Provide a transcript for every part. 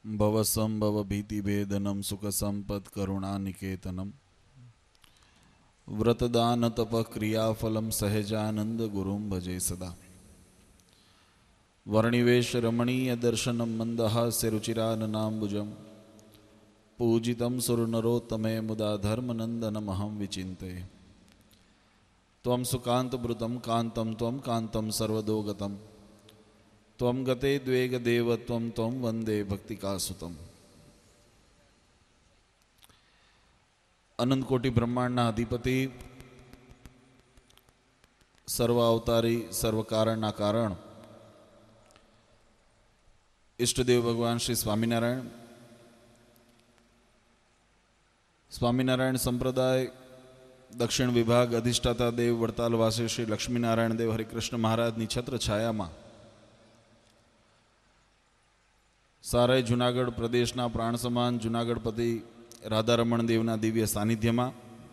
भवसंभव भीतिभेदनं सुखसंपत्करुणानिकेतनं व्रतदान तप क्रियाफलं सहजानंद गुरुं भजे सदा। वर्णिवेश रमणीय दर्शनं मंदहास्य रुचिराननाम्बुजं पूजितं सुरनरोत्तमे मुदा धर्मनंदनमहं विचिन्तये। त्वं सुकान्तभृतं कान्तं त्वं कान्तं सर्वदोगतं त्वं गते द्वेगदेव त्वं त्वं वंदे भक्तिकासुतम। अनंत कोटि ब्रह्मांडना अधिपति सर्व अवतारी सर्व कारणना कारण इष्टदेव भगवान श्री स्वामीनारायण स्वामीनारायण संप्रदाय दक्षिण विभाग अधिष्ठाता देव वड़तालवासी श्री लक्ष्मीनारायण देव हरिकृष्ण महाराजनी छत्र छाया में सारे जूनागढ़ प्रदेशना प्राण समान जूनागढ़पति राधारमण देवना दिव्य सानिध्य में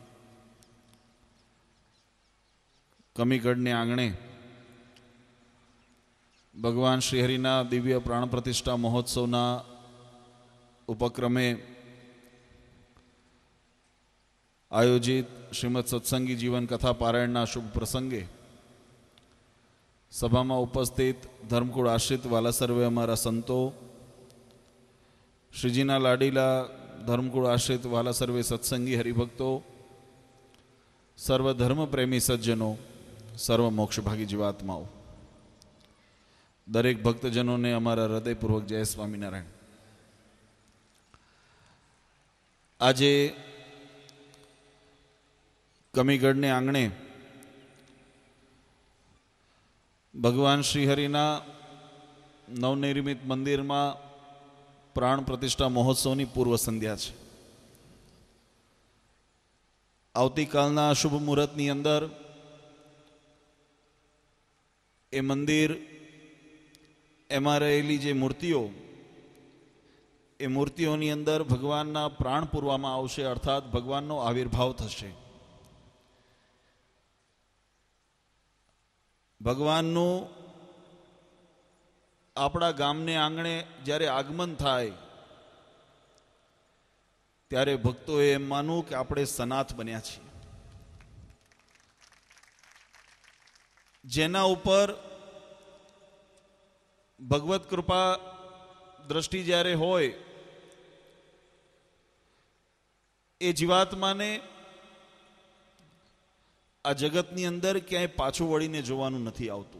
कमीगढ़ने आंगणे भगवान श्रीहरिना दिव्य प्राण प्रतिष्ठा महोत्सवना उपक्रमे आयोजित श्रीमद सत्संगी जीवन कथा पारायणना शुभ प्रसंगे सभा में उपस्थित धर्मकुळ आश्रित वाला सर्वे अमारा संतो श्रीजीना लाडीला धर्मकुळ आश्रित वाला सर्वे सत्संगी हरिभक्तो सर्व धर्म प्रेमी सज्जनों सर्व मोक्षभागी जीवात्माओं दरेक भक्तजनों ने अमारा हृदयपूर्वक जय स्वामीनारायण। आजे कमीगढ़ने आंगणे भगवान श्रीहरिना नवनिर्मित मंदिर में प्राण प्रतिष्ठा महोत्सवनी पूर्व संध्या है। आवती कालना शुभ मुहूर्तनी अंदर ए मंदिर एमां रहेली जे मूर्तिओ ए मूर्तिओनी अंदर भगवानना प्राण पूरवामां आवशे अर्थात भगवाननो आविर्भाव थशे। भगवाननु आपड़ा गामने आंगणे ज्यारे आगमन थाय त्यारे भक्तोए एम मानवुं के आपणे सनाथ बन्या छीए। जेना उपर भगवत कृपा दृष्टि ज्यारे होय ए जीवात्माने आ जगतनी अंदर क्यांय पाछुं वळीने जोवानुं नथी आवतुं।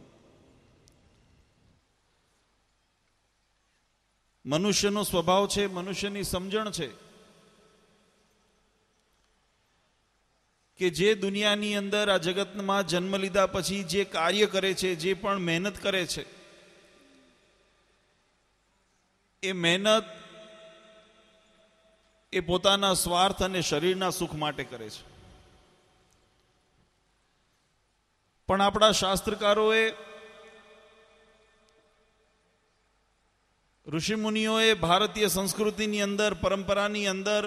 मनुष्यनो स्वभाव छे, मनुष्यनी समजण छे के जे दुनियानी अंदर आ जगतमां जन्म लीधा पछी जे कार्य करे छे, जे पण मेहनत करे छे ए मेहनत ए पोताना स्वार्थ अने शरीरना सुख माटे करे छे। पण आपड़ा शास्त्रकारोए ऋषि मुनिओए भारतीय संस्कृतिनी अंदर परंपरानी अंदर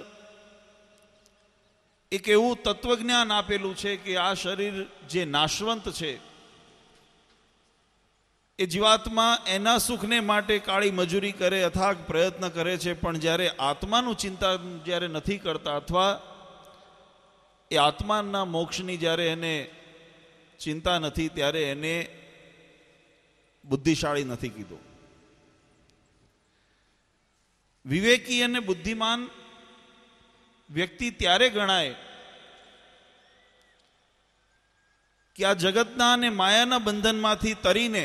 एक एवं तत्वज्ञान आपेलू छे कि आ शरीर जे नाशवंत छे ए जीवात्मा एना सुखने माटे काળી मजूरी करे अथाग प्रयत्न करे छे पण ज्यारे आत्मानु चिंता ज्यारे नथी करता अथवा ए आत्माना मोक्षनी ज्यारे एने चिंता नथी त्यारे एने बुद्धिशाળી नथी कीधो। विवेकी अने बुद्धिमान व्यक्ति त्यारे गणाय कि आ जगतना अने मायाना बंधनमांथी तरीने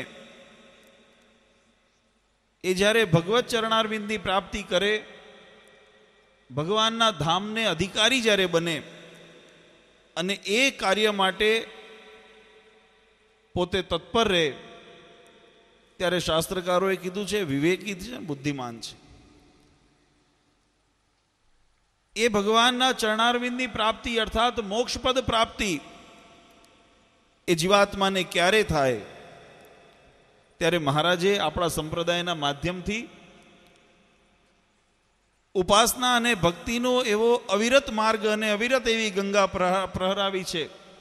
ए ज्यारे भगवत चरणारविंदनी प्राप्ति करे भगवानना धामने अधिकारी ज्यारे बने अने ए कार्य माटे पोते तत्पर रहे त्यारे शास्त्रकारोए कीधुं छे विवेकी छे, बुद्धिमान छे। ए भगवानना चरणारविंदनी प्राप्ति अर्थात मोक्षपद प्राप्ति ए जीवात्माने क्यारे थाय त्यारे महाराजे आपड़ा संप्रदायना माध्यमथी उपासना अने भक्तिनो एवो अविरत मार्ग अने अविरत एवी गंगा प्रहरावी छे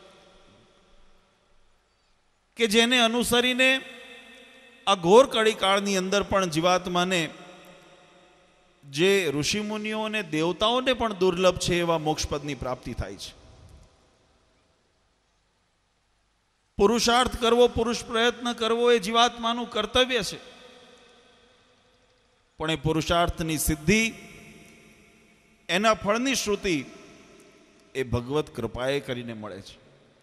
के जेने अनुसरीने आ घोर कड़ी काळनी अंदर पण जीवात्माने જે ઋષિમુનિઓ અને દેવતાઓને પણ દુર્લભ છે એવા મોક્ષપદની પ્રાપ્તિ થાય છે. પુરુષાર્થ કરવો, પુરુષ પ્રયત્ન કરવો એ જીવાત્માનું કર્તવ્ય છે, પણ એ પુરુષાર્થની સિદ્ધિ, એના ફળની શ્રુતિ એ ભગવત કૃપાએ કરીને મળે છે.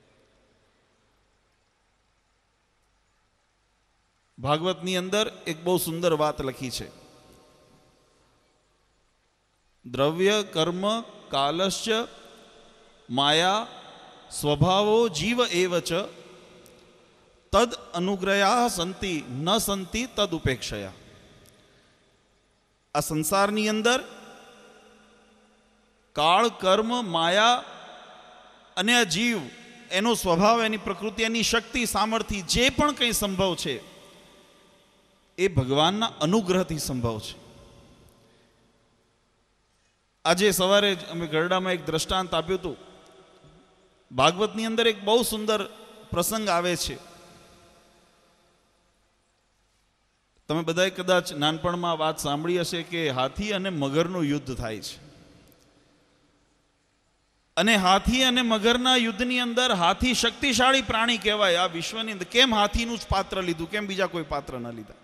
ભાગવતની અંદર એક બહુ સુંદર વાત લખી છે. દ્રવ્ય કર્મ કાલશ્ચ માયા સ્વભાવો જીવ એવ ચ તદ અનુગ્રહા સંતિ ન સંતિ તદ ઉપેક્ષયા. આ સંસારની અંદર કાળ, કર્મ, માયા અને આ જીવ, એનો સ્વભાવ, એની પ્રકૃતિ, એની શક્તિ, સામર્થ્ય, જે પણ કંઈ સંભવ છે એ ભગવાનના અનુગ્રહથી સંભવ છે. આજે સવારે અમે ગરડામાં એક દ્રષ્ટાંત આપ્યું હતું. ભાગવતની અંદર એક બહુ સુંદર પ્રસંગ આવે છે. તમે બધાએ કદાચ નાનપણમાં વાત સાંભળી હશે કે હાથી અને મગરનું યુદ્ધ થાય છે. અને હાથી અને મગરના યુદ્ધની અંદર હાથી શક્તિશાળી પ્રાણી કહેવાય આ વિશ્વની અંદર. કેમ હાથીનું જ પાત્ર લીધું, કેમ બીજા કોઈ પાત્ર ન લીધા?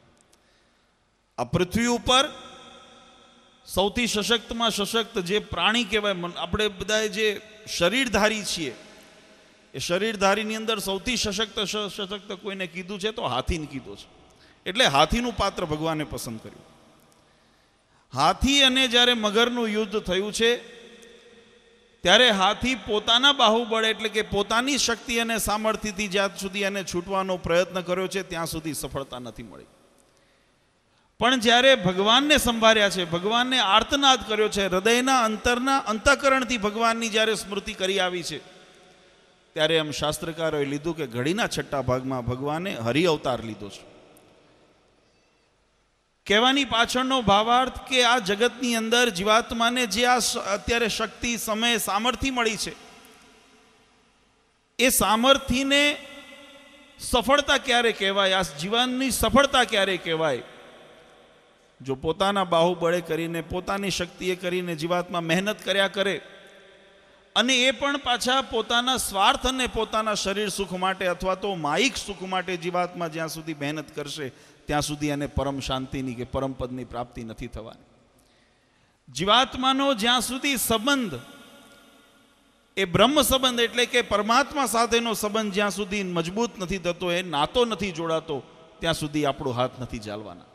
આ પૃથ્વી ઉપર સૌથી સશક્તમાં સશક્ત જે પ્રાણી કહેવાય, આપણે બધા જે શરીરધારી છીએ, એ શરીરધારીની અંદર સૌથી સશક્ત કોઈને કીધું છે તો હાથીને કીધું છે. એટલે હાથીનું પાત્ર ભગવાને પસંદ કર્યું. હાથી અને જ્યારે મગરનું યુદ્ધ થયું છે ત્યારે હાથી પોતાના બાહુબળે, એટલે કે પોતાની શક્તિ અને સામર્થ્યથી જ્યાં સુધી એને છૂટવાનો પ્રયત્ન કર્યો છે ત્યાં સુધી સફળતા નથી મળી. પણ જ્યારે ભગવાનને સંભાળ્યા છે, ભગવાનને આર્તનાદ કર્યો છે, હૃદયના અંતરના અંતઃકરણથી ભગવાનની જ્યારે સ્મૃતિ કરી આવી છે, ત્યારે એમ શાસ્ત્રકારોએ લીધું કે ઘડીના છઠ્ઠા ભાગમાં ભગવાને હરિ અવતાર લીધો છે. કહેવાની પાછળનો ભાવાર્થ કે આ જગતની અંદર જીવાત્માને જે આ અત્યારે શક્તિ, સમય, સામર્થ્ય મળી છે, એ સામર્થ્યને સફળતા ક્યારે કહેવાય, આ જીવનની સફળતા ક્યારે કહેવાય? જો પોતાના બાહુબળે કરીને, પોતાની શક્તિએ કરીને જીવાત્મા મહેનત કર્યા કરે, અને એ પણ પાછા પોતાના સ્વાર્થ અને પોતાના શરીર સુખ માટે અથવા તો માયિક સુખ માટે જીવાત્મા જ્યાં સુધી મહેનત કરશે ત્યાં સુધી એને પરમ શાંતિની કે પરમપદની પ્રાપ્તિ નથી થવાની. જીવાત્માનો જ્યાં સુધી સંબંધ એ બ્રહ્મ સંબંધ, એટલે કે પરમાત્મા સાથેનો સંબંધ જ્યાં સુધી મજબૂત નથી થતો, એ નાતો નથી જોડાતો, ત્યાં સુધી આપણો હાથ નથી ચાલવાના.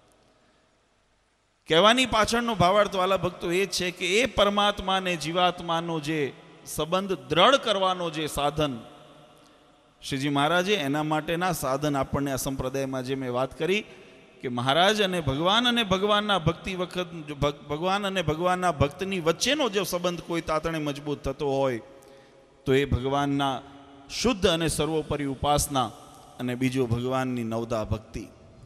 કહેવાની પાછળનો ભાવાર્થ વાલા ભક્તો એ છે કે એ પરમાત્મા અને જીવાત્માનો જે સંબંધ દ્રઢ કરવાનો જે સાધન શ્રીજી મહારાજે, એના માટેના સાધન આપણને આ સંપ્રદાયમાં જે મેં વાત કરી કે મહારાજ અને ભગવાનના ભક્તિ વખત, ભગવાન અને ભગવાનના ભક્તની વચ્ચેનો જો સંબંધ કોઈ તાતણે મજબૂત થતો હોય તો એ ભગવાનના શુદ્ધ અને સર્વોપરી ઉપાસના, અને બીજો ભગવાનની નવદા ભક્તિ.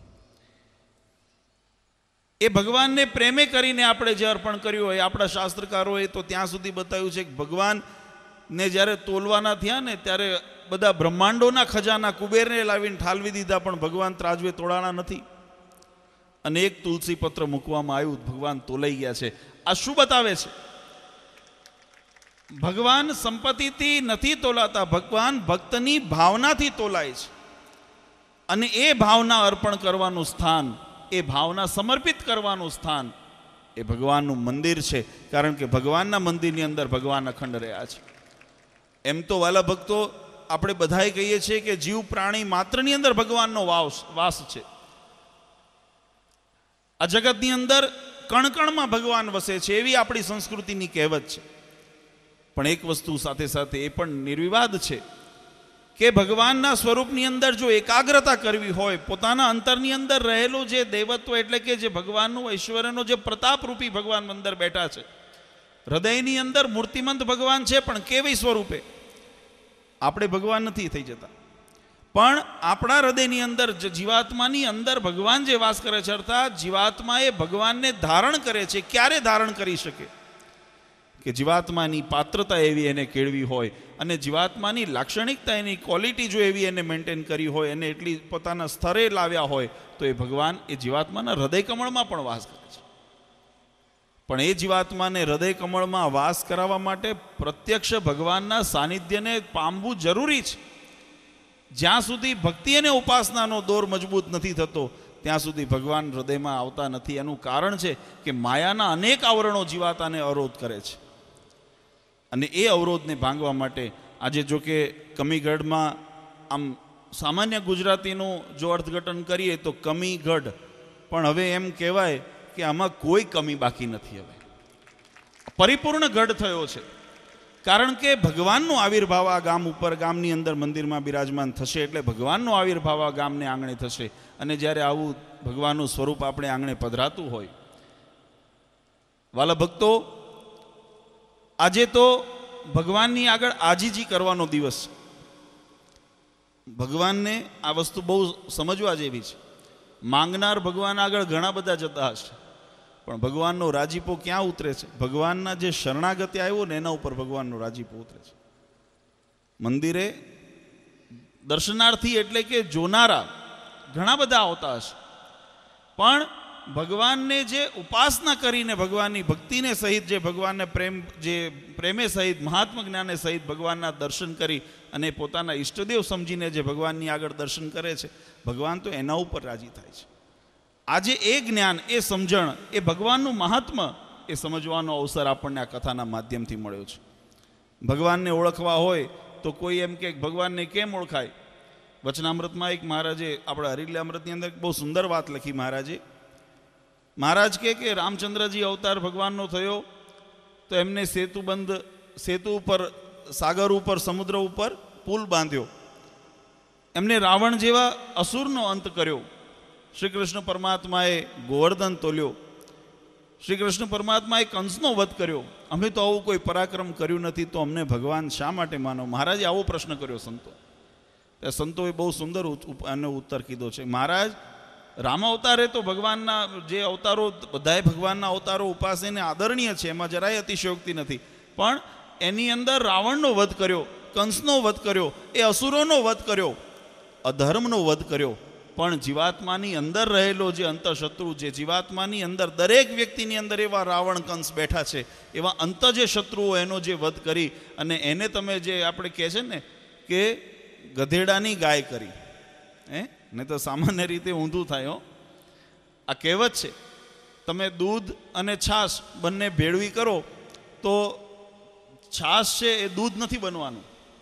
એ ભગવાનને પ્રેમે કરીને આપણે જે અર્પણ કર્યું હોય, આપણા શાસ્ત્રકારોએ તો ત્યાં સુધી બતાવ્યું છે કે ભગવાનને જ્યારે તોલવાના થયા ને ત્યારે બધા બ્રહ્માંડોના ખજાના કુબેરને લાવીને ઠાલવી દીધા, પણ ભગવાન ત્રાજવે તોડાણા નથી. અને એક તુલસી પત્ર મૂકવામાં આવ્યું, ભગવાન તોલાઈ ગયા છે. આ શું બતાવે છે? ભગવાન સંપત્તિથી નથી તોલાતા, ભગવાન ભક્તની ભાવનાથી તોલાય છે. અને એ ભાવના અર્પણ કરવાનું સ્થાન, એ ભાવના સમર્પિત કરવાનું સ્થાન એ ભગવાનનું મંદિર છે. કારણ કે ભગવાનના મંદિરની અંદર ભગવાન અખંડ રહ્યા છે. એમ તો વાલા ભક્તો આપણે બધાએ કહીએ છીએ કે જીવ પ્રાણી માત્રની અંદર ભગવાનનો વાસ છે. આ જગતની અંદર કણકણમાં ભગવાન વસે છે, એવી આપણી સંસ્કૃતિની કહેવત છે. પણ એક વસ્તુ સાથે સાથે એ પણ નિર્વિવાદ છે કે ભગવાનના સ્વરૂપની અંદર જો એકાગ્રતા કરવી હોય, પોતાના અંતરની અંદર રહેલો જે દેવત્વ, એટલે કે જે ભગવાનનું ઐશ્વર્યનો જે પ્રતાપરૂપી ભગવાન અંદર બેઠા છે, હૃદયની અંદર મૂર્તિમંત ભગવાન છે, પણ કેવી સ્વરૂપે? આપણે ભગવાન નથી થઈ જતા, પણ આપણા હૃદયની અંદર જીવાત્માની અંદર ભગવાન જે વાસ કરે છે, અર્થાત જીવાત્મા એ ભગવાનને ધારણ કરે છે. ક્યારે ધારણ કરી શકે? કે જીવાત્માની પાત્રતા એવી એને કેળવી હોય, અને જીવાત્માની લાક્ષણિકતા, એની ક્વોલિટી જો એવી એને મેન્ટેન કરી હોય, એને એટલી પોતાના સ્તરે લાવ્યા હોય, તો એ ભગવાન એ જીવાત્માના હૃદય કમળમાં પણ વાસ કરે છે. પણ એ જીવાત્માને હૃદય કમળમાં વાસ કરાવવા માટે પ્રત્યક્ષ ભગવાનના સાનિધ્યને પામવું જરૂરી છે. જ્યાં સુધી ભક્તિ અને ઉપાસનાનો દોર મજબૂત નથી થતો ત્યાં સુધી ભગવાન હૃદયમાં આવતા નથી. એનું કારણ છે કે માયાના અનેક આવરણો જીવાતાને અવરોધ કરે છે, અને એ અવરોધને ભાંગવા માટે આજે જો કે કમીગઢમાં આમ સામાન્ય ગુજરાતીનું જો અર્થઘટન કરીએ તો કમીગઢ, પણ હવે એમ કહેવાય કે આમાં કોઈ કમી બાકી નથી. હવે પરિપૂર્ણ ગઢ થયો છે, કારણ કે ભગવાનનો આવિર્ભાવ આ ગામ ઉપર, ગામની અંદર મંદિરમાં બિરાજમાન થશે એટલે ભગવાનનો આવિર્ભાવ આ ગામને આંગણે થશે. અને જ્યારે આવું ભગવાનનું સ્વરૂપ આપણે આંગણે પધરાતું હોય, વાલા ભક્તો, આજે તો ભગવાનની આગળ આજીજી કરવાનો દિવસ છે. ભગવાનને આ વસ્તુ બહુ સમજવા જેવી છે. માંગનાર ભગવાન આગળ ઘણા બધા જતા હશે, પણ ભગવાનનો રાજીપો ક્યાં ઉતરે છે? ભગવાનના જે શરણાગતિ આવ્યો ને એના ઉપર ભગવાનનો રાજીપો ઉતરે છે. મંદિરે દર્શનાર્થી એટલે કે જોનારા ઘણા બધા આવતા હશે, પણ ભગવાનને જે ઉપાસના કરીને, ભગવાનની ભક્તિને સહિત, જે ભગવાનને પ્રેમે સહિત, મહાત્મ જ્ઞાને સહિત ભગવાનના દર્શન કરી અને પોતાના ઈષ્ટદેવ સમજીને જે ભગવાનની આગળ દર્શન કરે છે, ભગવાન તો એના ઉપર રાજી થાય છે. આજે એ જ્ઞાન, એ સમજણ, એ ભગવાનનું મહાત્મ્ય એ સમજવાનો અવસર આપણને આ કથાના માધ્યમથી મળ્યો છે. ભગવાનને ઓળખવા હોય તો કોઈ એમ કે ભગવાનને કેમ ઓળખાય? વચનામૃતમાં એક મહારાજે, આપણા હરિલીલામૃતની અંદર બહુ સુંદર વાત લખી મહારાજે. મહારાજ કે રામચંદ્રજી અવતાર ભગવાનનો થયો તો એમને સેતુ ઉપર, સાગર ઉપર, સમુદ્ર ઉપર પુલ બાંધ્યો. એમને રાવણ જેવા અસુરનો અંત કર્યો. શ્રી કૃષ્ણ પરમાત્માએ ગોવર્ધન તોલ્યો. શ્રી કૃષ્ણ પરમાત્માએ કંસનો વધ કર્યો. અમે તો આવું કોઈ પરાક્રમ કર્યું નથી, તો અમને ભગવાન શા માટે માનો? મહારાજે આવો પ્રશ્ન કર્યો સંતો. સંતોએ બહુ સુંદર એનો ઉત્તર કીધો છે. મહારાજ, રામ અવતારે તો ભગવાનના જે અવતારો, બધાએ ભગવાનના અવતારો ઉપાસીને આદરણીય છે, એમાં જરાય અતિશયોક્તિ નથી, પણ એની અંદર રાવણનો વધ કર્યો, કંસનો વધ કર્યો, એ અસુરોનો વધ કર્યો, અધર્મનો વધ કર્યો. પણ જીવાત્માની અંદર રહેલો જે અંતઃશત્રુ, જે જીવાત્માની અંદર, દરેક વ્યક્તિની અંદર એવા રાવણ, કંસ બેઠા છે, એવા અંત જે શત્રુઓ, એનો જે વધ કરી અને એને તમે જે આપણે કહે છે ને કે ગધેડાની ગાય કરી, ને તો સામાન્ય રીતે ઊંધું થાય. આ કહેવત છે, તમે દૂધ અને છાશ બંને ભેળવી કરો તો છાશ છે એ દૂધ નથી બનવાનું.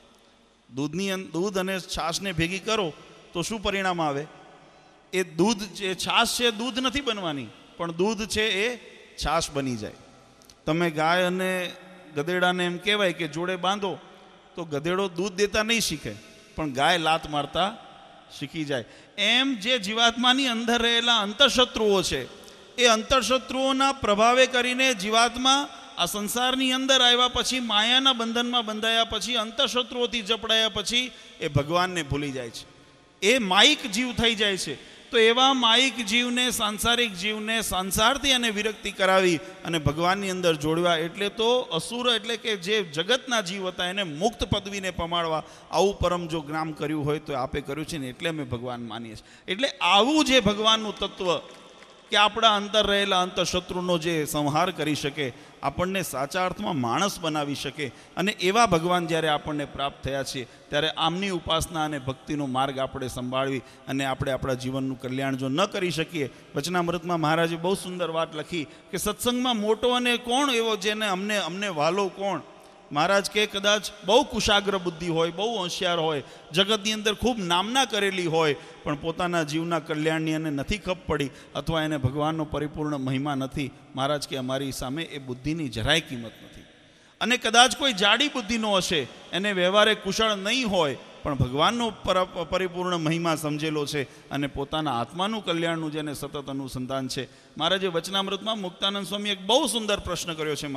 દૂધ અને છાશને ભેગી કરો તો શું પરિણામ આવે? એ દૂધ, જે છાશ છે દૂધ નથી બનવાની, પણ દૂધ છે એ છાશ બની જાય. તમે ગાય અને ગધેડાને એમ કહેવાય કે જોડે બાંધો તો ગધેડો દૂધ દેતા નહીં શીખે, પણ ગાય લાત મારતા શીખી જાય. એમ જે જીવાત્માની અંદર રહેલા અંતઃશત્રુઓ છે, એ અંતઃશત્રુઓના પ્રભાવે કરીને જીવાત્મા આ સંસારની અંદર આવ્યા પછી, માયાના બંધનમાં બંધાયા પછી, અંતઃશત્રુઓથી જપડાયા પછી એ ભગવાનને ભૂલી જાય છે. એ માયિક જીવ થઈ જાય છે. તો એવા માયિક જીવને, સાંસારિક જીવને સંસારથી અને વિરક્તિ કરાવી અને ભગવાનની અંદર જોડવા, એટલે તો અસુર એટલે કે જે જગતના જીવ હતા એને મુક્ત પદવીને પમાડવા આવું પરમ જો જ્ઞાન કર્યું હોય તો આપે કર્યું છે ને, એટલે અમે ભગવાન માનીએ છીએ. એટલે આવું જે ભગવાનનું તત્વ કે આપણા અંદર રહેલા અંતઃશત્રુનો જે સંહાર કરી શકે, આપણને સાચા અર્થમાં માણસ બનાવી શકે, અને એવા ભગવાન જ્યારે આપણને પ્રાપ્ત થયા છે, ત્યારે આમની ઉપાસના અને ભક્તિનો માર્ગ આપણે સંભાળવી અને આપણે આપણા જીવનનું કલ્યાણ જો ન કરી શકીએ. વચનામૃતમાં મહારાજે બહુ સુંદર વાત લખી કે સત્સંગમાં મોટો અને કોણ એવો જેને અમને વાલો કોણ? મહારાજ કે કદાચ બહુ કુશાગ્ર બુદ્ધિ હોય, બહુ હોશિયાર હોય, જગતની અંદર ખૂબ નામના કરેલી હોય, પણ પોતાના જીવના કલ્યાણની એને નથી ખપ પડી, અથવા એને ભગવાનનો પરિપૂર્ણ મહિમા નથી. મહારાજ કે અમારી સામે એ બુદ્ધિની જરાય કિંમત નથી. અને કદાચ કોઈ જાડી બુદ્ધિનો હશે, એને વ્યવહારે કુશળ નહીં હોય, પણ ભગવાનનો પરિપૂર્ણ મહિમા સમજેલો છે અને પોતાના આત્માનું કલ્યાણનું જેને સતત અનુસંધાન છે. મહારાજે વચનામૃતમાં મુક્તાનંદ સ્વામી એક બહુ સુંદર પ્રશ્ન કર્યો છે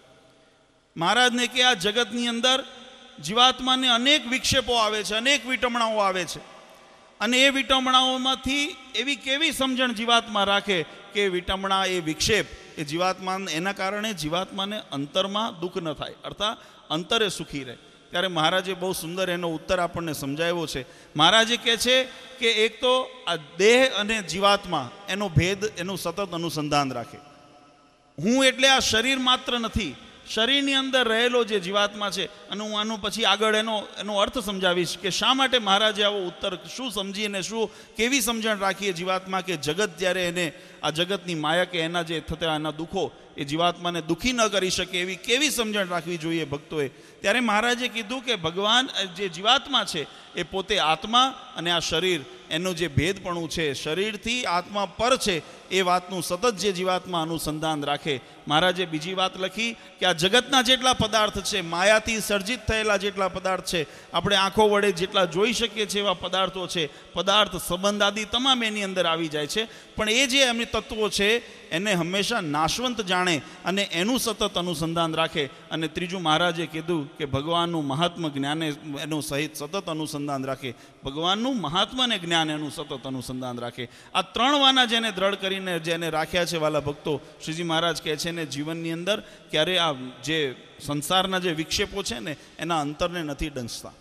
મહારાજને કે આ જગતની અંદર જીવાત્માને અનેક વિક્ષેપો આવે છે, અનેક વિટમણાઓ આવે છે, અને એ વિટમણાઓમાંથી એવી કેવી સમજણ જીવાત્મા રાખે કે વિટમણા, એ વિક્ષેપ, એ જીવાત્મા, એના કારણે જીવાત્માને અંતરમાં દુઃખ ન થાય, અર્થાત અંતરે સુખી રહે. ત્યારે મહારાજે બહુ સુંદર એનો ઉત્તર આપણને સમજાવ્યો છે. મહારાજે કહે છે કે એક તો આ દેહ અને જીવાત્મા એનો ભેદ, એનું સતત અનુસંધાન રાખે. હું એટલે આ શરીર માત્ર નથી, શરીરની અંદર રહેલો જે જીવાત્મા છે. અને હું આનું પછી આગળ એનો અર્થ સમજાવીશ કે શા માટે મહારાજે આવો ઉત્તર શું સમજીને શું કેવી સમજણ રાખીએ જીવાત્મા કે જગત જ્યારે એને આ જગતની માયા કે એના જે થતા એના દુઃખો એ જીવાત્માને દુઃખી ન કરી શકે એવી કેવી સમજણ રાખવી જોઈએ ભક્તોએ. ત્યારે મહારાજે કીધું કે ભગવાન જે જીવાત્મા છે એ પોતે આત્મા અને આ શરીર એનું જે ભેદપણું છે, શરીરથી આત્મા પર છે, એ વાતનું સતત જે જીવાત્મા અનુસંધાન રાખે. મહારાજે બીજી વાત લખી કે આ જગતના જેટલા પદાર્થ છે, માયાથી સર્જિત થયેલા જેટલા પદાર્થ છે, આપણે આંખો વડે જેટલા જોઈ શકીએ છીએ એવા પદાર્થો છે, પદાર્થ સંબંધ આદિ તમામ એની અંદર આવી જાય છે. પણ એ જે એમની તત્વો છે એને હંમેશા નાશવંત જાણે અને એનું સતત અનુસંધાન રાખે. અને ત્રીજું મહારાજે કીધું કે ભગવાનનું મહાત્મ જ્ઞાને એનું સહિત સતત અનુસંધાન રાખે. ભગવાનનું મહાત્મ અને જ્ઞાન એનું સતત અનુસંધાન રાખે. આ ત્રણ વાના જેને દ્રઢ કરીને જેને રાખ્યા છે વાલા ભક્તો, શ્રીજી મહારાજ કહે છે ને જીવનની અંદર ક્યારે આ જે સંસારના જે વિક્ષેપો છે ને એના અંતરને નથી ડંસતા.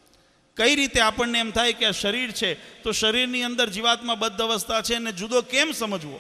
કઈ રીતે આપણને એમ થાય કે આ શરીર છે તો શરીરની અંદર જીવાત્મા બદ્ધ અવસ્થા છે ને જુદો કેમ સમજવો?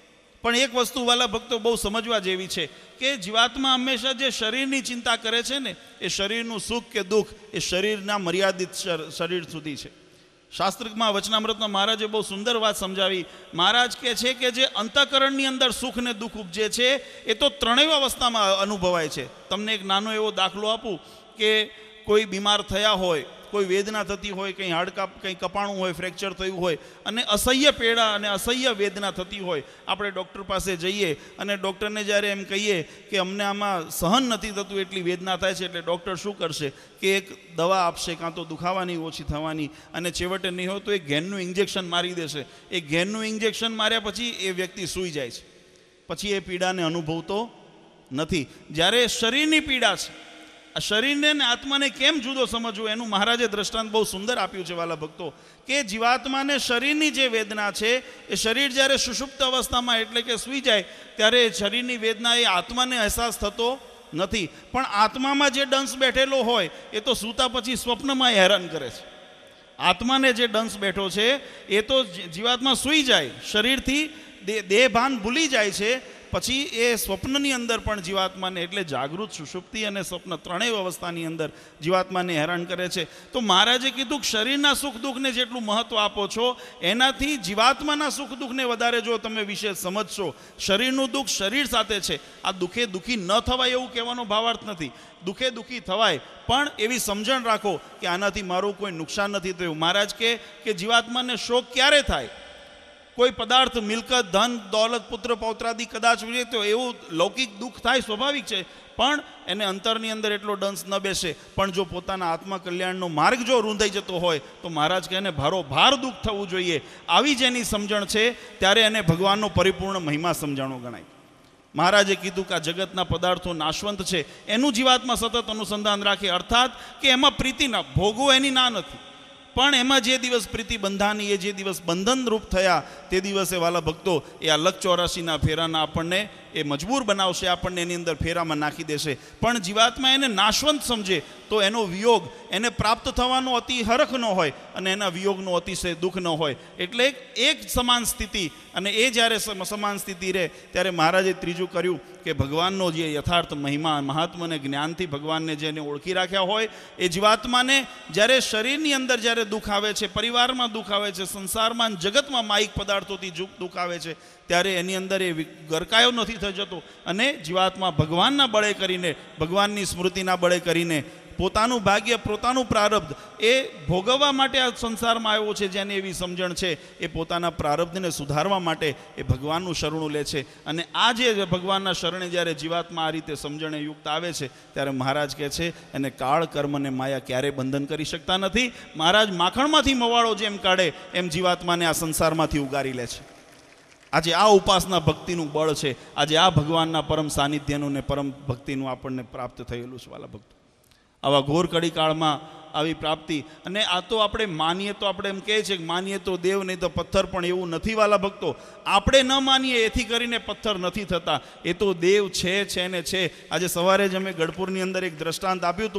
પણ એક વસ્તુ વાલા ભક્તો બહુ સમજવા જેવી છે કે જીવાત્મા હંમેશા જે શરીરની ચિંતા કરે છે ને એ શરીરનું સુખ કે દુઃખ એ શરીરના મર્યાદિત શરીર સુધી છે. શાસ્ત્રમાં વચનામૃતમાં મહારાજે બહુ સુંદર વાત સમજાવી. મહારાજ કહે છે કે જે અંતઃકરણની અંદર સુખ ને દુઃખ ઉપજે છે એ તો ત્રણેય અવસ્થામાં અનુભવાય છે. તમને એક નાનો એવો દાખલો આપું કે કોઈ બીમાર થયા હોય, કોઈ વેદના થતી હોય, કંઈ હાડકા કંઈ કપાણું હોય, ફ્રેક્ચર થયું હોય અને અસહ્ય પીડા અને અસહ્ય વેદના થતી હોય, આપણે ડૉક્ટર પાસે જઈએ અને ડૉક્ટરને જ્યારે એમ કહીએ કે અમને આમાં સહન નથી થતું એટલી વેદના થાય છે, એટલે ડૉક્ટર શું કરશે કે એક દવા આપશે, કાં તો દુખાવાની ઓછી થવાની, અને છેવટે નહીં હોય તો એક ઘેનનું ઇન્જેક્શન મારી દેશે. એ ઘેનનું ઇન્જેક્શન માર્યા પછી એ વ્યક્તિ સૂઈ જાય છે, પછી એ પીડાને અનુભવતો નથી. જ્યારે શરીરની પીડા છે, આ શરીરને ને આત્માને કેમ જુદો સમજવું એનું મહારાજે દ્રષ્ટાંત બહુ સુંદર આપ્યું છે વાલા ભક્તો. કે જીવાત્માને શરીરની જે વેદના છે એ શરીર જ્યારે સુષુપ્ત અવસ્થામાં એટલે કે સૂઈ જાય ત્યારે શરીરની વેદના એ આત્માને અહેસાસ થતો નથી. પણ આત્મામાં જે ડંસ બેઠેલો હોય એ તો સૂતા પછી સ્વપ્નમાં હેરાન કરે છે. આત્માને જે ડંસ બેઠો છે એ તો જીવાત્મા સૂઈ જાય, શરીરથી દેહ ભાન ભૂલી જાય છે, પછી એ સ્વપ્નની અંદર પણ જીવાત્માને એટલે જાગૃત, સુષુપ્તિ અને સ્વપ્ન ત્રણેય અવસ્થાની અંદર જીવાત્માને હેરાન કરે છે. તો મહારાજે કીધું કે શરીરના સુખ દુઃખને જેટલું મહત્વ આપો છો એનાથી જીવાત્માના સુખ દુઃખને વધારે જો તમે વિશે સમજશો. શરીરનું દુઃખ શરીર સાથે છે. આ દુઃખે દુઃખી ન થવાય એવું કહેવાનો ભાવાર્થ નથી. દુઃખે દુઃખી થવાય, પણ એવી સમજણ રાખો કે આનાથી મારું કોઈ નુકસાન નથી થયું. મહારાજ કહે કે જીવાત્માને શોક ક્યારે થાય? કોઈ પદાર્થ, મિલકત, ધન, દોલત, પુત્ર પૌત્રાદિ કદાચ જોઈએ તો એવું લૌકિક દુઃખ થાય, સ્વાભાવિક છે, પણ એને અંતરની અંદર એટલો ડંસ ન બેસે. પણ જો પોતાના આત્મા કલ્યાણનો માર્ગ જો રૂંધાઈ જતો હોય તો મહારાજ કહે એને ભારોભાર દુઃખ થવું જોઈએ. આવી જેની સમજણ છે ત્યારે એને ભગવાનનો પરિપૂર્ણ મહિમા સમજાણો ગણાય. મહારાજે કીધું કે આ જગતના પદાર્થો નાશવંત છે, એનું જીવાત્મા સતત અનુસંધાન રાખે. અર્થાત કે એમાં પ્રીતિ ના ભોગવો એની ના નથી, પણ એમાં જે દિવસ પ્રીતિ બંધાની, એ જે દિવસ બંધન રૂપ થયા તે દિવસે વાલા ભક્તો એ આ લખ 84ના ફેરાના આપણને એ મજબૂર બનાવશે, આપણને એની અંદર ફેરામાં નાખી દેશે. પણ જીવાત્મા એને નાશવંત સમજે તો એનો વિયોગ એને પ્રાપ્ત થવાનો અતિ હરખ ન હોય અને એના વિયોગનો અતિશય દુઃખ ન હોય. એટલે એક સમાન સ્થિતિ, અને એ જ્યારે સમાન સ્થિતિ રહે ત્યારે મહારાજે ત્રીજું કર્યું કે ભગવાનનો જે યથાર્થ મહિમા, મહાત્મ અને જ્ઞાનથી ભગવાનને જેને ઓળખી રાખ્યા હોય એ જીવાત્માને જ્યારે શરીરની અંદર જ્યારે દુઃખ આવે છે, પરિવારમાં દુઃખ આવે છે, સંસારમાં જગતમાં માયિક પદાર્થોથી દુઃખ આવે છે, ત્યારે એની અંદર એ ગરકાયો નથી થઈ જતો અને જીવાત્મા ભગવાનના બળે કરીને, ભગવાનની સ્મૃતિના બળે કરીને પોતાનું ભાગ્ય, પોતાનું પ્રારબ્ધ એ ભોગવવા માટે આ સંસારમાં આવ્યો છે. જેને એવી સમજણ છે એ પોતાના પ્રારબ્ધને સુધારવા માટે એ ભગવાનનું શરણું લે છે. અને આ જે ભગવાનના શરણે જ્યારે જીવાત્મા આ રીતે સમજણે યુક્ત આવે છે ત્યારે મહારાજ કહે છે એને કાળ, કર્મ અને માયા ક્યારેય બંધન કરી શકતા નથી. મહારાજ માખણમાંથી મવાળો જેમ કાઢે એમ જીવાત્માને આ સંસારમાંથી ઉગારી લે છે. આજે આ ઉપાસના ભક્તિનું બળ છે. આજે આ ભગવાનના પરમ સાનિધ્યનું ને પરમ ભક્તિનું આપણને પ્રાપ્ત થયેલું છે વાલા ભક્તો. આવા ઘોર કડી કાળમાં આવી પ્રાપ્તિ, અને આ તો આપણે માનીએ તો આપણે એમ કહે છે કે માનીએ તો દેવ નહીં તો પથ્થર, પણ એવું નથી વાલા ભક્તો. આપણે ન માનીએ એથી કરીને પથ્થર નથી થતા, એ તો દેવ છે ને છે. આજે સવારે જ અમે ગઢપુરની અંદર એક દ્રષ્ટાંત આપ્યું હતું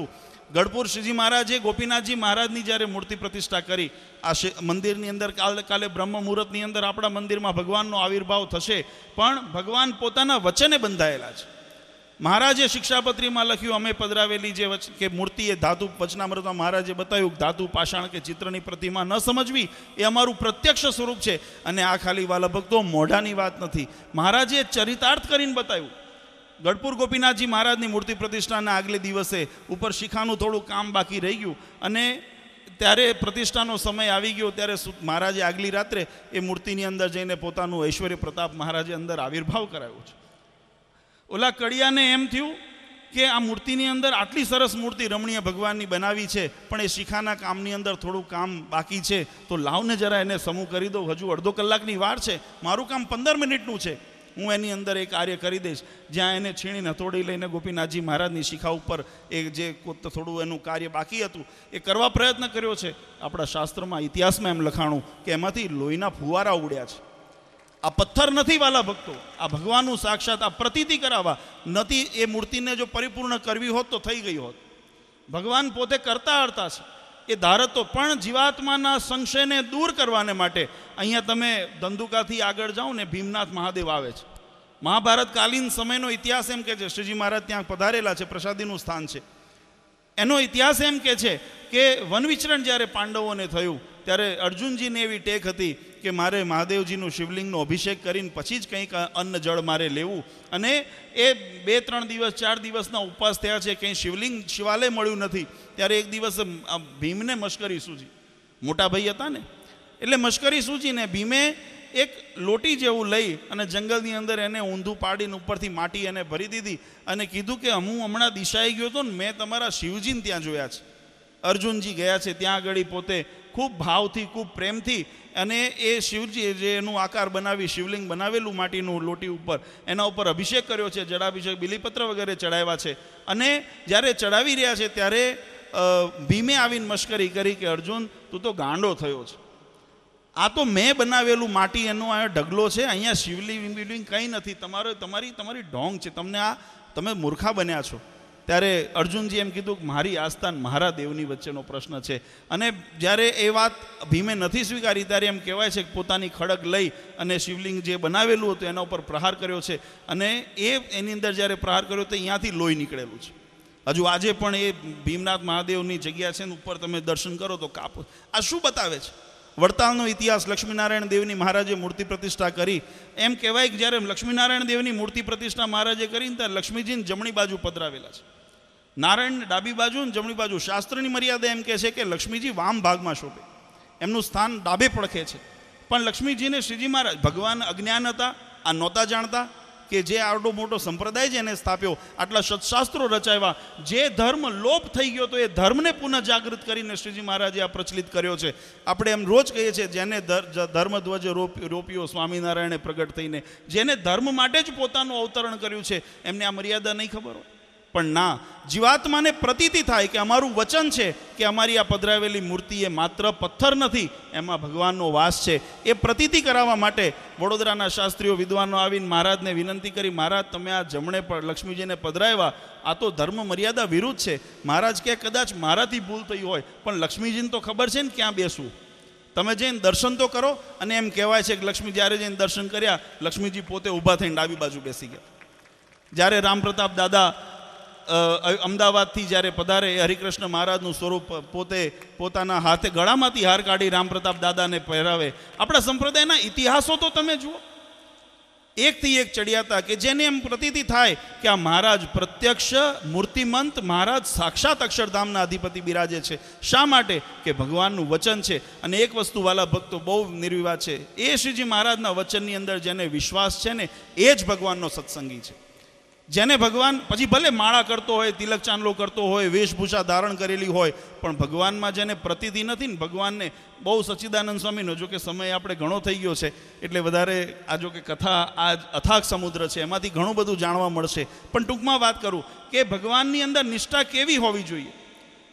ગઢપુર શ્રીજી મહારાજે ગોપીનાથજી મહારાજની જ્યારે મૂર્તિ પ્રતિષ્ઠા કરી, આ મંદિરની અંદર કાલે બ્રહ્મ મુહૂર્તની અંદર આપણા મંદિરમાં ભગવાનનો આવિર્ભાવ થશે, પણ ભગવાન પોતાના વચને બંધાયેલા છે. મહારાજે શિક્ષાપત્રીમાં લખ્યું, અમે પધરાવેલી જે કે મૂર્તિ એ ધાતુ, વચનામૃતમાં મહારાજે બતાવ્યું ધાતુ, પાષાણ કે ચિત્રની પ્રતિમા ન સમજવી એ અમારું પ્રત્યક્ષ સ્વરૂપ છે. અને આ ખાલી વાલા ભક્તો મોઢાની વાત નથી, મહારાજે ચરિતાર્થ કરીને બતાવ્યું. ગઢપુર ગોપીનાથજી મહારાજની મૂર્તિ પ્રતિષ્ઠાના આગલે દિવસે ઉપર શિખાનું થોડું કામ બાકી રહી ગયું અને ત્યારે પ્રતિષ્ઠાનો સમય આવી ગયો. ત્યારે મહારાજે આગલી રાત્રે એ મૂર્તિની અંદર જઈને પોતાનું ઐશ્વર્ય પ્રતાપ મહારાજે અંદર આવિર્ભાવ કરાવ્યો છે. ઓલા કડિયાને એમ થયું કે આ મૂર્તિની અંદર આટલી સરસ મૂર્તિ રમણીય ભગવાનની બનાવી છે, પણ એ શિખાના કામની અંદર થોડું કામ બાકી છે, તો લાવને જરા એને સમૂહ કરી દો, હજુ અડધો કલાકની વાર છે, મારું કામ 15 મિનિટનું છે, હું એની અંદર એ કાર્ય કરી દઈશ. જ્યાં એને છીણીને હથોડી લઈને ગોપીનાથજી મહારાજની શિખા ઉપર એ જે થોડું એનું કાર્ય બાકી હતું એ કરવા પ્રયત્ન કર્યો છે. આપણા શાસ્ત્રમાં, ઇતિહાસમાં એમ લખાણું કે એમાંથી લોહીના ફુવારા ઉડ્યા છે. આ પથ્થર નથી વાલા ભક્તો, આ ભગવાનનું સાક્ષાત આ પ્રતીતિ કરાવવા નથી. એ મૂર્તિને જો પરિપૂર્ણ કરવી હોત તો થઈ ગઈ હોત. ભગવાન પોતે કરતા હરતા છે, એ ધારતો, પણ જીવાત્માના સંશયને દૂર કરવાને માટે અહીંયા તમે ધંધુકાથી આગળ જાઓ ને ભીમનાથ મહાદેવ આવે છે. મહાભારત કાલીન સમયનો ઇતિહાસ એમ કે છે, શ્રીજી મહારાજ ત્યાં પધારેલા છે, પ્રસાદીનું સ્થાન છે. એનો ઇતિહાસ એમ કે છે કે વનવિચરણ જ્યારે પાંડવોને થયું ત્યારે અર્જુનજીને એવી ટેક હતી કે મારે મહાદેવજીનું શિવલિંગનો અભિષેક કરીને પછી જ કંઈક અન્ન જળ મારે લેવું. અને એ 2-3 દિવસ 4 દિવસના ઉપવાસ થયા છે, કંઈ શિવાલય મળ્યું નથી. ત્યારે એક દિવસ ભીમને મશ્કરી સૂજી, મોટા ભાઈ હતા ને, એટલે મશ્કરી સૂજીને ભીમે એક લોટી જેવું લઈ અને જંગલની અંદર એને ઊંધું પાડીને ઉપરથી માટી એને ભરી દીધી અને કીધું કે હું હમણાં દિશાએ ગયો હતો ને મેં તમારા શિવજીને ત્યાં જોયા છે. અર્જુનજી ગયા છે ત્યાં આગળ, પોતે ખૂબ ભાવથી ખૂબ પ્રેમથી અને એ શિવજી જે એનું આકાર બનાવી શિવલિંગ બનાવેલું માટીનું લોટી ઉપર, એના ઉપર અભિષેક કર્યો છે, જળાભિષેક, બિલીપત્ર વગેરે ચડાવ્યા છે. અને જ્યારે ચડાવી રહ્યા છે ત્યારે ભીમે આવીને મશ્કરી કરી કે અર્જુન તું તો ગાંડો થયો છે, આ તો મેં બનાવેલું માટી, એનો આ ઢગલો છે, અહીંયા શિવલિંગ બિલિંગ કંઈ નથી, તમારી ઢોંગ છે, તમે મૂર્ખા બન્યા છો. ત્યારે અર્જુનજી એમ કીધું કે મારી આસ્થાન મારા દેવની વચ્ચેનો પ્રશ્ન છે. અને જ્યારે એ વાત ભીમે નથી સ્વીકારી ત્યારે એમ કહેવાય છે કે પોતાની ખડગ લઈ અને શિવલિંગ જે બનાવેલું હતું એના ઉપર પ્રહાર કર્યો છે. અને એની અંદર જ્યારે પ્રહાર કર્યો તો અહીંયાથી લોહી નીકળેલું છે. હજુ આજે પણ એ ભીમનાથ મહાદેવની જગ્યા છે ને, ઉપર તમે દર્શન કરો તો કાપો. આ શું બતાવે છે? વડતાલનો ઇતિહાસ. લક્ષ્મીનારાયણ દેવની મહારાજે મૂર્તિ પ્રતિષ્ઠા કરી. એમ કહેવાય કે જ્યારે લક્ષ્મીનારાયણ દેવની મૂર્તિ પ્રતિષ્ઠા મહારાજે કરીને ત્યારે લક્ષ્મીજીને જમણી બાજુ પધરાવેલા છે, નારાયણ ડાબી બાજુ ને જમણી બાજુ. શાસ્ત્રની મર્યાદા એમ કહે છે કે લક્ષ્મીજી વામ ભાગમાં શોભે, એમનું સ્થાન ડાબે પડખે છે. પણ લક્ષ્મીજીને શ્રીજી મહારાજ ભગવાન અજ્ઞાન હતા, આ નહોતા જાણતા કે જે આટલો મોટો સંપ્રદાય છે એને સ્થાપ્યો, આટલા સત્શાસ્ત્રો રચાવ્યા, જે ધર્મ લોપ થઈ ગયો તો એ ધર્મને પુનઃ જાગૃત કરીને શ્રીજી મહારાજે આ પ્રચલિત કર્યો છે. આપણે એમ રોજ કહીએ છીએ જેને ધર્મધ્વજ રોપ્યો સ્વામિનારાયણે પ્રગટ થઈને, જેને ધર્મ માટે જ પોતાનું અવતરણ કર્યું છે, એમને આ મર્યાદા નહીં ખબર હોય. પણ ના, જીવાત્માને પ્રતીતિ થાય કે અમારું વચન છે કે અમારી આ પધરાવેલી મૂર્તિ એ માત્ર પથ્થર નથી, એમાં ભગવાનનો વાસ છે. એ પ્રતીતિ કરાવવા માટે વડોદરાના શાસ્ત્રીઓ વિદ્વાનો આવીને મહારાજને વિનંતી કરી, મહારાજ તમે આ જમણે લક્ષ્મીજીને પધરાવ્યા, આ તો ધર્મ મર્યાદા વિરુદ્ધ છે. મહારાજ કે કદાચ મારાથી ભૂલ થઈ હોય, પણ લક્ષ્મીજીને તો ખબર છે ને ક્યાં બેસવું, તમે જઈને દર્શન તો કરો. અને એમ કહેવાય છે કે લક્ષ્મી જ્યારે જઈને દર્શન કર્યા, લક્ષ્મીજી પોતે ઊભા થઈને ડાબી બાજુ બેસી ગયા. જ્યારે રામપ્રતાપ દાદા અમદાવાદથી જ્યારે પધારે, હરિકૃષ્ણ મહારાજનું સ્વરૂપ પોતે પોતાના હાથે ગળામાંથી હાર કાઢી રામપ્રતાપ દાદાને પહેરાવે. આપણા સંપ્રદાયના ઇતિહાસો તો તમે જુઓ, એકથી એક ચડિયાતા કે જેને એમ પ્રતીતિ થાય કે આ મહારાજ પ્રત્યક્ષ મૂર્તિમંત મહારાજ સાક્ષાત અક્ષરધામના અધિપતિ બિરાજે છે. શા માટે? કે ભગવાનનું વચન છે. અને એક વસ્તુ વાલા ભક્તો બહુ નિર્વિવાદ છે, એ શ્રીજી મહારાજના વચનની અંદર જેને વિશ્વાસ છે ને એ જ ભગવાનનો સત્સંગી છે. જેને ભગવાન પછી ભલે માળા કરતો હોય, તિલક ચાંદલો કરતો હોય, વેશભૂષા ધારણ કરેલી હોય, પણ ભગવાનમાં જેને પ્રતીતિ નથી ને ભગવાનને, બહુ સચ્ચિદાનંદ સ્વામીનો, જો કે સમય આપણે ઘણો થઈ ગયો છે એટલે વધારે આ જો કે કથા આ અથાગ સમુદ્ર છે, એમાંથી ઘણું બધું જાણવા મળશે. પણ ટૂંકમાં વાત કરું કે ભગવાનની અંદર નિષ્ઠા કેવી હોવી જોઈએ.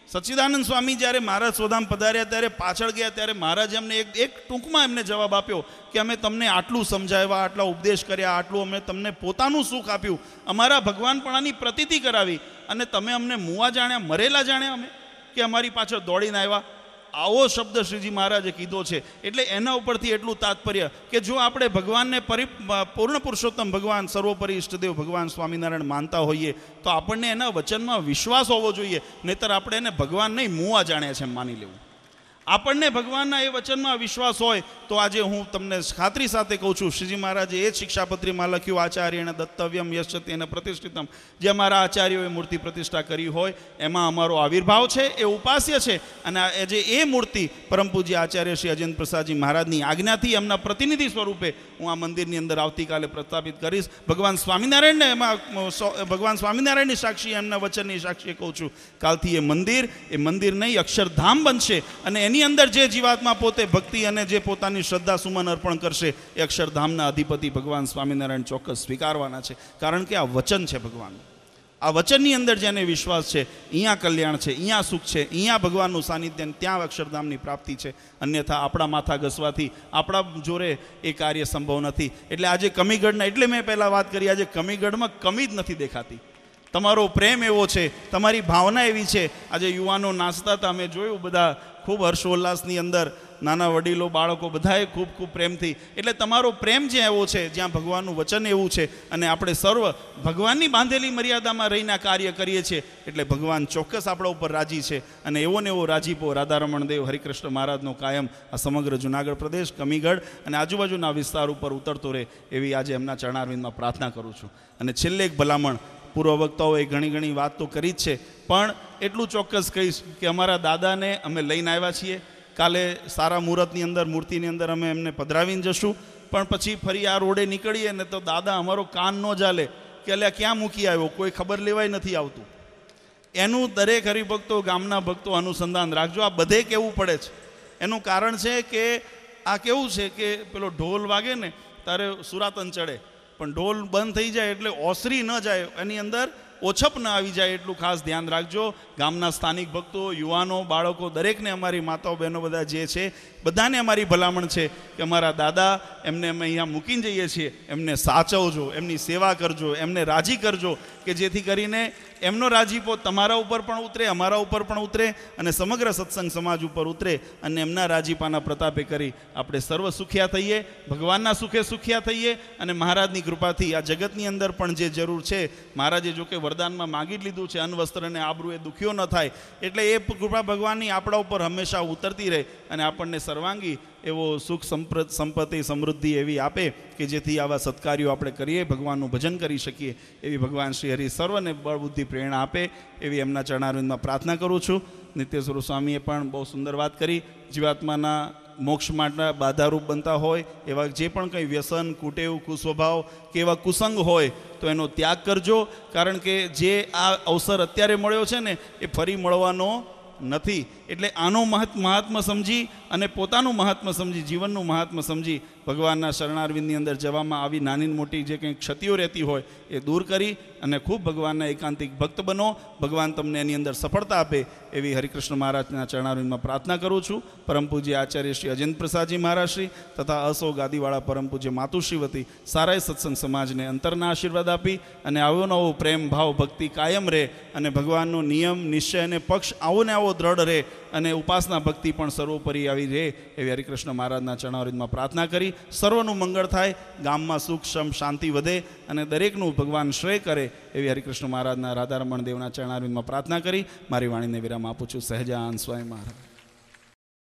સચ્ચિદાનંદ સ્વામી જ્યારે મહારાજ સ્વધામ પધાર્યા ત્યારે પાછળ ગયા ત્યારે મહારાજ એમને એક ટૂંકમાં એમને જવાબ આપ્યો કે અમે તમને આટલું સમજાવ્યા, આટલા ઉપદેશ કર્યા, આટલું અમે તમને પોતાનું સુખ આપ્યું, અમારા ભગવાનપણાની પ્રતીતિ કરાવી, અને તમે અમને મુવા જાણ્યા, મરેલા જાણ્યા અમે કે અમારી પાછળ દોડીને આવ્યા? આવો શબ્દ શ્રીજી મહારાજે કીધો છે. એટલે એના ઉપરથી એટલું તાત્પર્ય કે જો આપણે ભગવાનને પૂર્ણ પુરુષોત્તમ ભગવાન, સર્વોપરી ઈષ્ટદેવ ભગવાન સ્વામિનારાયણ માનતા હોઈએ તો આપણને એના વચનમાં વિશ્વાસ હોવો જોઈએ, નહીતર આપણે એને ભગવાન નહીં મુવા જાણ્યા છે એમ માની લેવું. આપણને ભગવાનના એ વચનમાં વિશ્વાસ હોય તો આજે હું તમને ખાતરી સાથે કહું છું, શ્રીજી મહારાજે એ જ શિક્ષાપત્રીમાં લખ્યું, આચાર્યને દત્તવ્યમ યશ્ચતિ એને પ્રતિષ્ઠિતમ, જે અમારા આચાર્યોએ મૂર્તિ પ્રતિષ્ઠા કરી હોય એમાં અમારો આવિર્ભાવ છે, એ ઉપાસ્ય છે. અને એ મૂર્તિ પરમ પૂજ્ય આચાર્ય શ્રી અજેન્દ્ર પ્રસાદજી મહારાજની આજ્ઞાથી એમના પ્રતિનિધિ સ્વરૂપે હું આ મંદિરની અંદર આવતીકાલે પ્રસ્થાપિત કરીશ. ભગવાન સ્વામિનારાયણને એમાં ભગવાન સ્વામિનારાયણની સાક્ષી, એમના વચનની સાક્ષી કહું છું, કાલથી એ મંદિર નહીં અક્ષરધામ બનશે. અને એની અંદર જે જીવાત્મા પોતે ભક્તિ અને જે પોતાની શ્રદ્ધા સુમન અર્પણ કરશે એ અક્ષરધામના અધિપતિ ભગવાન સ્વામિનારાયણ ચોક્કસ સ્વીકારવાના છે. કારણ કે આ વચન છે ભગવાન. આ વચનની અંદર જેને વિશ્વાસ છે, અહીંયા કલ્યાણ છે, અહીંયા સુખ છે, અહીંયા ભગવાનનું સાનિધ્ય, ત્યાં અક્ષરધામની પ્રાપ્તિ છે. અન્યથા આપણા માથા ઘસવાથી, આપણા જોરે એ કાર્ય સંભવ નથી. એટલે આજે કમીગઢના, એટલે મેં પહેલાં વાત કરી, આજે કમીગઢમાં કમી જ નથી દેખાતી. તમારો પ્રેમ એવો છે, તમારી ભાવના એવી છે. આજે યુવાનો નાચતા હતા, અમે જોયું, બધા ખૂબ હર્ષોલ્લાસની અંદર, નાના વડીલો, બાળકો બધાએ ખૂબ ખૂબ પ્રેમથી. એટલે તમારો પ્રેમ જ્યાં એવો છે, જ્યાં ભગવાનનું વચન એવું છે, અને આપણે સર્વ ભગવાનની બાંધેલી મર્યાદામાં રહીને કાર્ય કરીએ છીએ, એટલે ભગવાન ચોક્કસ આપણા ઉપર રાજી છે. અને એવો ને એવો રાજીપો રાધારમણ દેવ હરિકૃષ્ણ મહારાજનો કાયમ આ સમગ્ર જુનાગઢ પ્રદેશ, કમીગઢ અને આજુબાજુના વિસ્તાર ઉપર ઉતરતો રહે, એવી આજે એમના ચરણારવિંદમાં પ્રાર્થના કરું છું. અને છેલ્લે એક ભલામણ, પૂર્વ વક્તાઓએ ઘણી વાત તો કરી જ છે, પણ એટલું ચોક્કસ કહીશ કે અમારા દાદાને અમે લઈને આવ્યા છીએ. કાલે સારા મુહૂર્તની અંદર, મૂર્તિની અંદર અમે એમને પધરાવીને જશું. પણ પછી ફરી આ રોડે નીકળીએ ને તો દાદા અમારો કાન ન ચાલે કે અલ્યા ક્યાં મૂકી આવ્યો, કોઈ ખબર લેવાય નથી આવતું. એનું દરેક હરિભક્તો, ગામના ભક્તો અનુસંધાન રાખજો. આ બધે કહેવું પડે છે. એનું કારણ છે કે આ કેવું છે કે પેલો ઢોલ વાગે ને ત્યારે સુરાતન ચડે, પણ ઢોલ બંધ થઈ જાય એટલે ઓસરી ન જાય, એની અંદર ઓછપ ન આવી જાય, એટલું ખાસ ધ્યાન રાખજો. ગામના સ્થાનિક ભક્તો, યુવાનો, બાળકો, દરેકને, અમારી માતાઓ બહેનો બધા જે છે, બધાને અમારી ભલામણ છે કે અમારા દાદા, એમને અમે અહીંયા મૂકીને જઈએ છીએ, એમને સાચવજો, એમની સેવા કરજો, એમને રાજી કરજો, કે જેથી કરીને એમનો રાજીપો તમારા ઉપર પણ ઉતરે, અમારા ઉપર પણ ઉતરે, અને સમગ્ર સત્સંગ સમાજ ઉપર ઉતરે, અને એમના રાજીપાના પ્રતાપે કરી આપણે સર્વ સુખિયા થઈએ, ભગવાનના સુખે સુખિયા થઈએ. અને મહારાજની કૃપાથી આ જગતની અંદર પણ જે જરૂર છે, મહારાજે જોકે વરદાનમાં માગી જ લીધું છે, અન્ન વસ્ત્ર અને આબરૂ એ દુખ્યો ન થાય, એટલે એ કૃપા ભગવાનની આપણા ઉપર હંમેશા ઉતરતી રહે, અને આપણને સર્વાંગી એવો સુખ સંપત્તિ સમૃદ્ધિ એવી આપે કે જેથી આવા સત્કાર્યો આપણે કરીએ, ભગવાનનું ભજન કરી શકીએ, એવી ભગવાન શ્રી હરિ સર્વને બળ બુદ્ધિ પ્રેરણા આપે, એવી એમના ચરણારવિંદમાં પ્રાર્થના કરું છું. નિત્ય સ્વરૂપ સ્વામીએ પણ બહુ સુંદર વાત કરી. જીવાત્માના મોક્ષ માટે બાધારૂપ બનતા હોય એવા જે પણ કંઈ વ્યસન, કુટેવ, કુસ્વભાવ કે એવા કુસંગ હોય તો એનો ત્યાગ કરજો. કારણ કે જે આ અવસર અત્યારે મળ્યો છે ને, એ ફરી મળવાનો નથી. એટલે આનો મહાત્મ્ય સમજી અને પોતાનું મહાત્મ્ય સમજી, જીવનનું મહાત્મ્ય સમજી ભગવાનના શરણારવિંદની અંદર જવામાં આવી નાની મોટી જે કંઈ ક્ષતિઓ રહેતી હોય એ દૂર કરી અને ખૂબ ભગવાનના એકાંતિક ભક્ત બનો. ભગવાન તમને એની અંદર સફળતા આપે એવી હરિકૃષ્ણ મહારાજના ચરણારવિંદમાં પ્રાર્થના કરું છું. પરમ પૂજ્ય આચાર્ય શ્રી અજેન્દ્ર પ્રસાદજી મહારાજ શ્રી તથા અસો ગાદીવાળા પરમ પૂજ્ય માતુશ્રી વતી સારાય સત્સંગ સમાજને અંતરના આશીર્વાદ આપી અને આવો નવો પ્રેમ ભાવ ભક્તિ કાયમ રહે, અને ભગવાનનો નિયમ નિશ્ચય અને પક્ષ આવો ને આવો દ્રઢ રહે, અને ઉપાસના ભક્તિ પણ સર્વોપરી આવી રહે એવી હરિકૃષ્ણ મહારાજના ચરણારવિંદમાં પ્રાર્થના કરી. સર્વનું મંગળ થાય, ગામમાં સુખ શમ શાંતિ વધે, અને દરેકનું ભગવાન શ્રેય કરે એવી હરિકૃષ્ણ મહારાજના રાધારમણ દેવના ચરણારવિંદમાં પ્રાર્થના કરી મારી વાણીને વિરામ આપું છું. સહજાનંદ સ્વામી મહારાજ.